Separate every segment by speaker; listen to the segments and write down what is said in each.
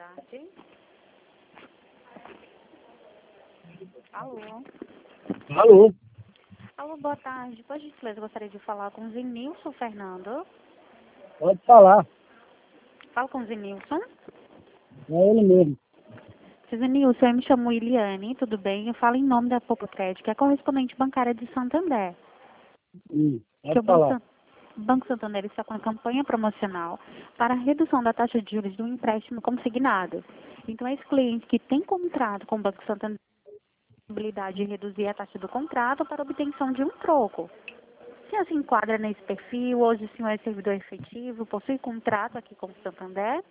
Speaker 1: tarde. Alô?
Speaker 2: Alô?
Speaker 1: Alô, boa tarde. Por gentileza, eu gostaria de falar com o Zenilson Fernando.
Speaker 2: Pode falar.
Speaker 1: Fala com o Zenilson.
Speaker 2: É ele mesmo.
Speaker 1: Seu Zenilson, eu me chamo Iliane, tudo bem? Eu falo em nome da Popocred, que é a correspondente bancária de Santander. Que
Speaker 2: Pode
Speaker 1: o
Speaker 2: falar.
Speaker 1: Banco Santander está com uma campanha promocional para a redução da taxa de juros do empréstimo consignado. Então, esse cliente que tem contrato com o Banco Santander tem a possibilidade de reduzir a taxa do contrato para obtenção de um troco. O senhor se enquadra nesse perfil? Hoje o senhor é servidor efetivo? Possui contrato aqui com o Santander?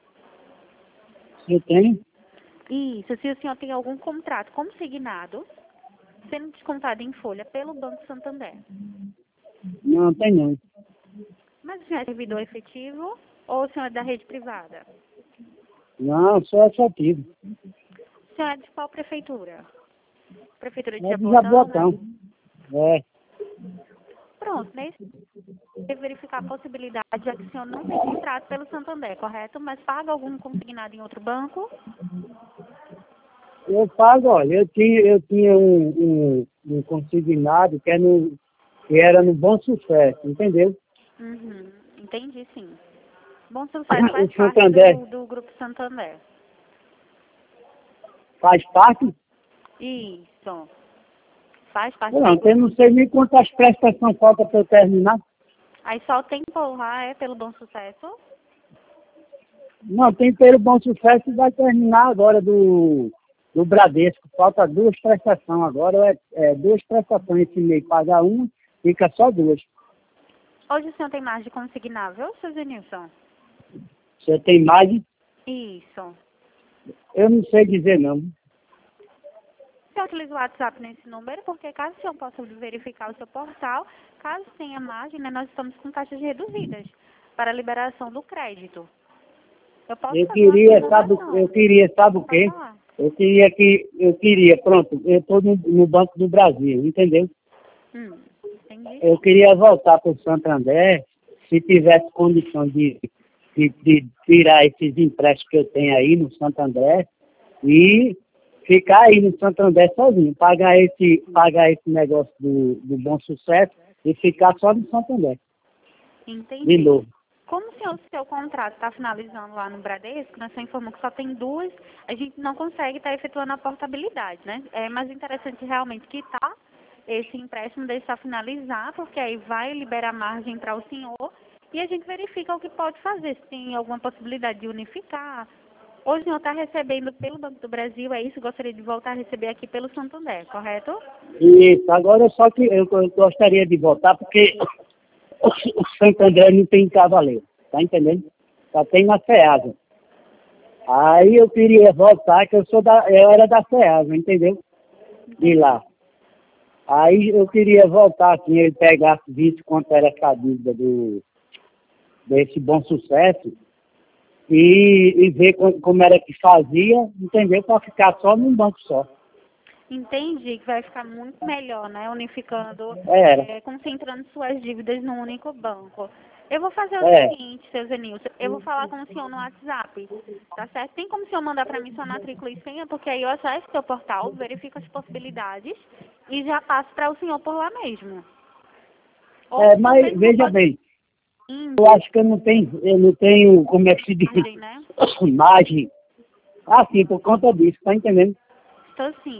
Speaker 2: Você tem?
Speaker 1: Isso, se o senhor tem algum contrato consignado, sendo descontado em folha pelo Banco Santander.
Speaker 2: Não, tem não.
Speaker 1: Mas o senhor é servidor efetivo ou o senhor é da rede privada?
Speaker 2: Não, só efetivo.
Speaker 1: O senhor é de qual prefeitura? Prefeitura de
Speaker 2: É de
Speaker 1: Jabotão, né?
Speaker 2: Jabotão. É.
Speaker 1: Pronto, né? Deve verificar a possibilidade, já que o senhor não tem contrato pelo Santander, correto? Mas paga algum consignado em outro banco?
Speaker 2: Eu pago, olha, eu tinha um consignado que era no Bom Sucesso, entendeu?
Speaker 1: Uhum, entendi, sim. Bom Sucesso faz
Speaker 2: O
Speaker 1: parte
Speaker 2: Santander
Speaker 1: do Grupo Santander.
Speaker 2: faz parte.
Speaker 1: Isso. Faz parte do
Speaker 2: Pronto, eu
Speaker 1: grupo.
Speaker 2: não sei nem quantas prestações falta para eu terminar.
Speaker 1: Aí só tem por lá, pelo Bom Sucesso?
Speaker 2: Não, tem pelo Bom Sucesso e vai terminar agora do Bradesco. Falta duas prestações agora, duas prestações esse mês. Pagar uma, fica só duas.
Speaker 1: Hoje o senhor tem mais de consignável, seu Zenilson?
Speaker 2: Você tem mais?
Speaker 1: Isso.
Speaker 2: Eu não sei dizer não.
Speaker 1: O senhor utiliza o WhatsApp nesse número, porque caso o senhor possa verificar o seu portal, caso tenha margem, né, nós estamos com taxas reduzidas para a liberação do crédito. Eu posso
Speaker 2: Eu
Speaker 1: fazer uma
Speaker 2: queria,
Speaker 1: simulação.
Speaker 2: sabe o
Speaker 1: Pode
Speaker 2: quê?
Speaker 1: falar.
Speaker 2: Pronto, eu estou no Banco do Brasil, entendeu?
Speaker 1: Entendi
Speaker 2: Eu
Speaker 1: sim.
Speaker 2: queria voltar para o Santander, se tivesse condição de tirar esses empréstimos que eu tenho aí no Santander e ficar aí no Santander sozinho, pagar esse negócio do Bom Sucesso e ficar só no Santander, de
Speaker 1: Entendi.
Speaker 2: novo.
Speaker 1: Como o seu contrato está finalizando lá no Bradesco, né, você informou que só tem duas, a gente não consegue estar efetuando a portabilidade, né? É mais interessante realmente quitar esse empréstimo, deixar finalizar, porque aí vai liberar margem para o senhor e a gente verifica o que pode fazer, se tem alguma possibilidade de unificar. Hoje o senhor está recebendo pelo Banco do Brasil, é isso? Gostaria de voltar a receber aqui pelo Santander, correto?
Speaker 2: Isso, agora só que eu gostaria de voltar porque o Santander não tem cavaleiro, tá entendendo? Só tem na FEASA. Aí eu queria voltar, que eu era da FEASA, entendeu? De lá. Aí eu queria voltar assim, ele pegasse, visse quanto era essa dívida desse Bom Sucesso e ver como era que fazia, entendeu? Para ficar só num banco só.
Speaker 1: Entendi que vai ficar muito melhor, né? Unificando,
Speaker 2: Era.
Speaker 1: concentrando suas dívidas num único banco. Eu vou fazer o
Speaker 2: É.
Speaker 1: seguinte, seu Zenilson, eu vou falar com o senhor no WhatsApp, tá certo? Tem como o senhor mandar para mim sua matrícula e senha, porque aí eu acesso o seu portal, verifico as possibilidades e já passo para o senhor por lá mesmo. Ou o senhor
Speaker 2: Mas
Speaker 1: mesmo
Speaker 2: veja
Speaker 1: pode
Speaker 2: bem,
Speaker 1: ir,
Speaker 2: eu acho que eu não tenho, como é que se diz,
Speaker 1: né?
Speaker 2: imagem, assim, por conta disso, tá entendendo?
Speaker 1: Estou sim.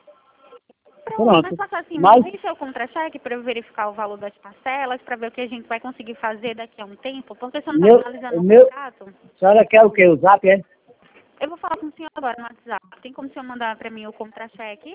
Speaker 1: Pronto, mas
Speaker 2: Pronto.
Speaker 1: faça assim,
Speaker 2: Mas,
Speaker 1: mande seu contra-cheque para eu verificar o valor das parcelas, para ver o que a gente vai conseguir fazer daqui a um tempo, porque se eu não está finalizando o contrato,
Speaker 2: a senhora quer o quê? O zap, é?
Speaker 1: eu vou falar com o senhor agora no WhatsApp. Tem como o senhor mandar para mim o contra-cheque?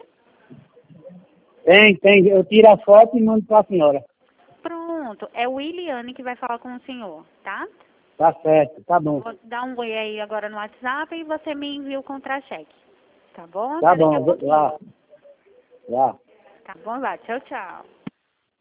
Speaker 2: Tem. Eu tiro a foto e mando para a senhora.
Speaker 1: Pronto, é o Iliane que vai falar com o senhor, tá?
Speaker 2: Tá certo, tá bom.
Speaker 1: Vou dar um oi aí agora no WhatsApp e você me envia o contra-cheque. Tá bom?
Speaker 2: Tá
Speaker 1: Até daqui a
Speaker 2: bom,
Speaker 1: pouquinho.
Speaker 2: lá.
Speaker 1: Tá bom, vai. Tchau, tchau.